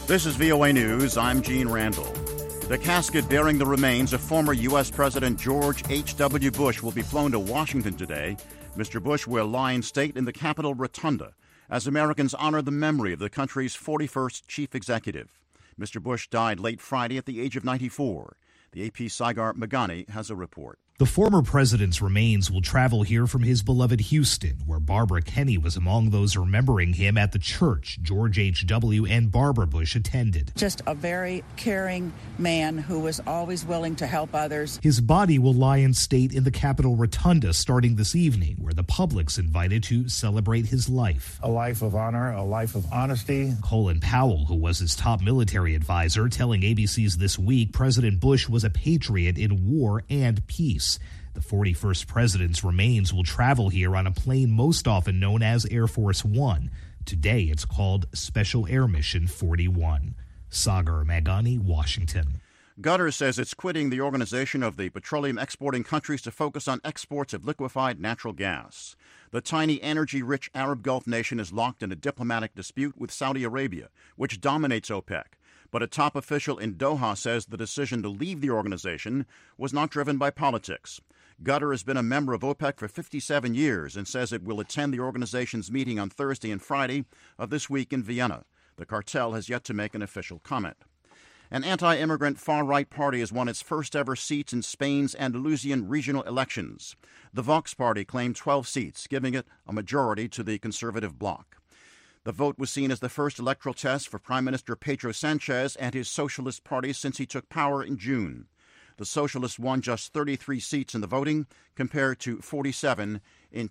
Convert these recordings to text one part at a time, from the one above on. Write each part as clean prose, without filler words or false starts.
This is VOA News. I'm Gene Randall. The casket bearing the remains of former U.S. President George H.W. Bush will be flown to Washington today. Mr. Bush will lie in state in the Capitol Rotunda as Americans honor the memory of the country's 41st chief executive. Mr. Bush died late Friday at the age of 94. The AP's Sagar Meghani has a report. The former president's remains will travel here from his beloved Houston, where Barbara Kenney was among those remembering him at the church George H.W. and Barbara Bush attended. Just a very caring man who was always willing to help others. His body will lie in state in the Capitol Rotunda starting this evening, where the public's invited to celebrate his life. A life of honor, a life of honesty. Colin Powell, who was his top military advisor, telling ABC's This Week President Bush was a patriot in war and peace. The 41st president's remains will travel here on a plane most often known as Air Force One. Today it's called Special Air Mission 41. Sagar Meghani, Washington. Qatar says it's quitting the Organization of the Petroleum Exporting Countries to focus on exports of liquefied natural gas. The tiny energy-rich Arab Gulf nation is locked in a diplomatic dispute with Saudi Arabia, which dominates OPEC. But a top official in Doha says the decision to leave the organization was not driven by politics. Qatar has been a member of OPEC for 57 years and says it will attend the organization's meeting on Thursday and Friday of this week in Vienna. The cartel has yet to make an official comment. An anti-immigrant far-right party has won its first-ever seats in Spain's Andalusian regional elections. The Vox party claimed 12 seats, giving it a majority to the conservative bloc. The vote was seen as the first electoral test for Prime Minister Pedro Sanchez and his Socialist Party since he took power in June. The Socialists won just 33 seats in the voting, compared to 47 in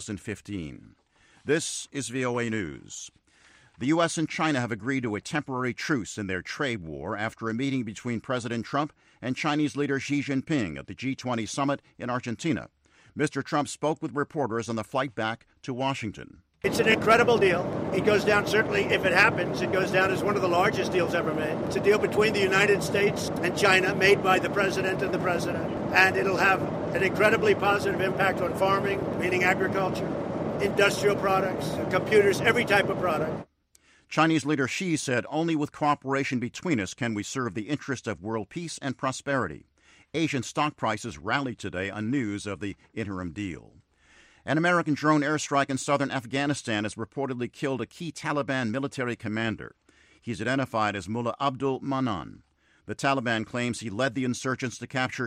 2015. This is VOA News. The U.S. and China have agreed to a temporary truce in their trade war after a meeting between President Trump and Chinese leader Xi Jinping at the G20 summit in Argentina. Mr. Trump spoke with reporters on the flight back to Washington. It's an incredible deal. It goes down, certainly, if it happens, it goes down as one of the largest deals ever made. It's a deal between the United States and China made by the president and the president. And it'll have an incredibly positive impact on farming, meaning agriculture, industrial products, computers, every type of product. Chinese leader Xi said, only with cooperation between us can we serve the interest of world peace and prosperity. Asian stock prices rallied today on news of the interim deal. An American drone airstrike in southern Afghanistan has reportedly killed a key Taliban military commander. He's identified as Mullah Abdul Manan. The Taliban claims he led the insurgents to capture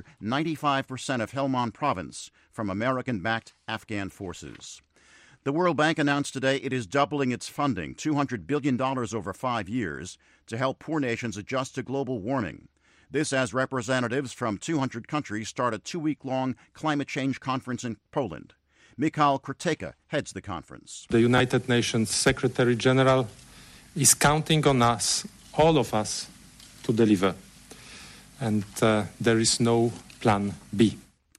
95% of Helmand province from American-backed Afghan forces. The World Bank announced today it is doubling its funding, $200 billion over 5 years, to help poor nations adjust to global warming. This as representatives from 200 countries start a 2-week-long climate change conference in Poland. Mikhail Kruteka heads the conference. The United Nations Secretary General is counting on us, all of us, to deliver. And there is no plan B.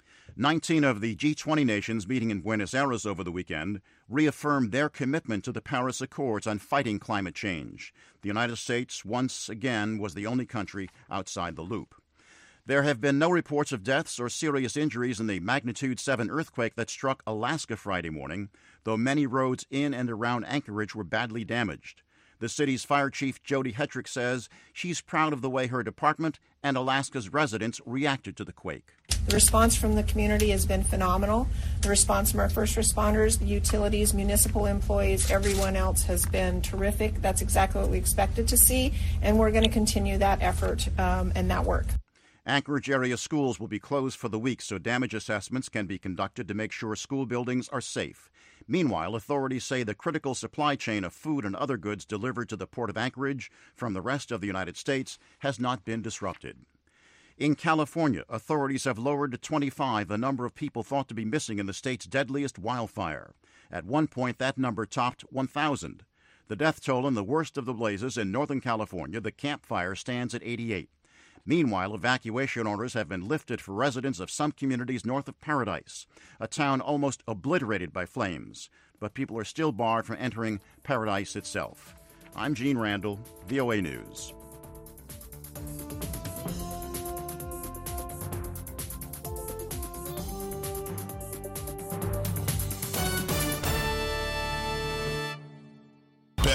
19 of the G20 nations meeting in Buenos Aires over the weekend reaffirmed their commitment to the Paris Accords on fighting climate change. The United States, once again, was the only country outside the loop. There have been no reports of deaths or serious injuries in the magnitude 7 earthquake that struck Alaska Friday morning, though many roads in and around Anchorage were badly damaged. The city's fire chief, Jody Hetrick, says she's proud of the way her department and Alaska's residents reacted to the quake. The response from the community has been phenomenal. The response from our first responders, the utilities, municipal employees, everyone else has been terrific. That's exactly what we expected to see, and we're going to continue that effort and that work. Anchorage area schools will be closed for the week so damage assessments can be conducted to make sure school buildings are safe. Meanwhile, authorities say the critical supply chain of food and other goods delivered to the port of Anchorage from the rest of the United States has not been disrupted. In California, authorities have lowered to 25 the number of people thought to be missing in the state's deadliest wildfire. At one point, that number topped 1,000. The death toll in the worst of the blazes in Northern California, the Camp Fire, stands at 88. Meanwhile, evacuation orders have been lifted for residents of some communities north of Paradise, a town almost obliterated by flames. But people are still barred from entering Paradise itself. I'm Gene Randall, VOA News.